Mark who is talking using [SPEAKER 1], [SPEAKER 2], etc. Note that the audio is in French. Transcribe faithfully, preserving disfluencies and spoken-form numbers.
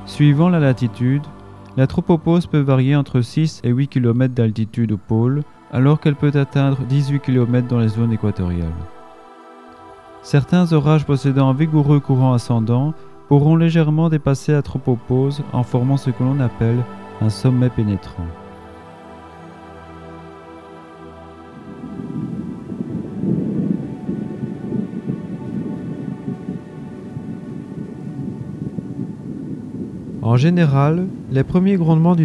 [SPEAKER 1] Suivant la latitude, la tropopause peut varier entre six et huit kilomètres d'altitude au pôle, alors qu'elle peut atteindre dix-huit kilomètres dans les zones équatoriales. Certains orages possédant un vigoureux courant ascendant pourront légèrement dépasser la tropopause en formant ce que l'on appelle un sommet pénétrant. En général, les premiers grondements du